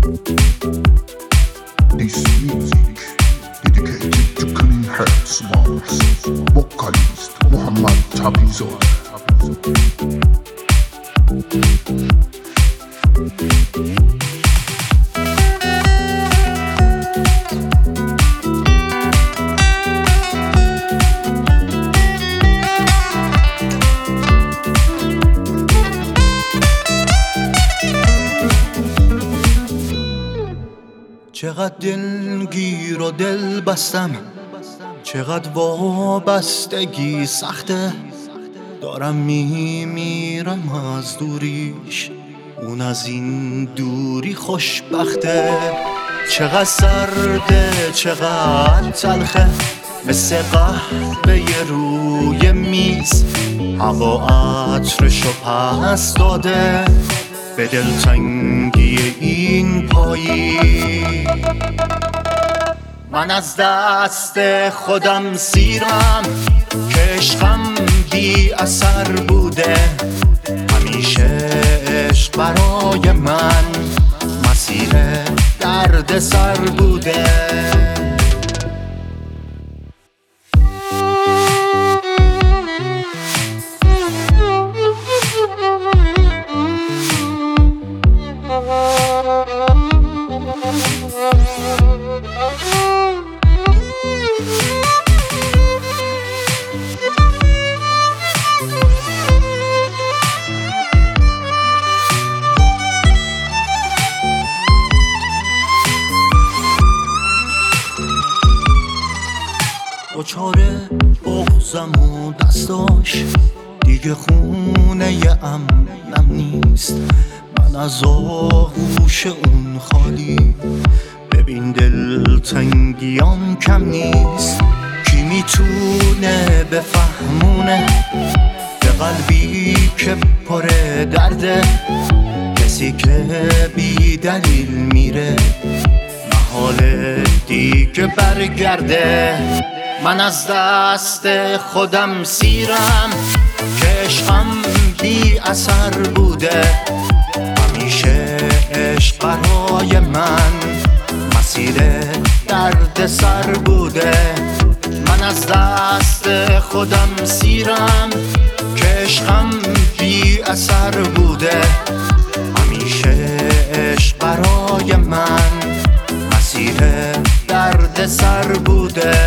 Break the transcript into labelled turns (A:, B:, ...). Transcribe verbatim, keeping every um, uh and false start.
A: This music dedicated to clean hearts moms. Vocalist Muhammad Tabizon.
B: چقدر دلگیر و دل بستم، چقدر وابستگی سخته. دارم میمیرم از دوریش، اون از این دوری خوشبخته. چقدر سرده چقدر تلخه، مثل قهوه روی میز. هوا عطرشو پس داده به دلتنگی این پایی. من از دست خودم سیرم که عشقم بی اثر بوده. همیشه عشق برای من مسیر درد سر بوده. دوچاره بغزم و دستاش دیگه خونه امنم نیست. من از آغوش اون خالی، ببین دلتنگیام کم نیست. کی میتونه بفهمونه به قلبی که پر درده؟ کسی که بی دلیل میره محاله دیگه برگرده. من از دست خودم سیرم که عشقم بی اثر بوده. همیشه عشق برای من مسیر درد سر بوده. من از دست خودم سیرم که عشقم بی اثر بوده. همیشه عشق برای من مسیر درد سر بوده.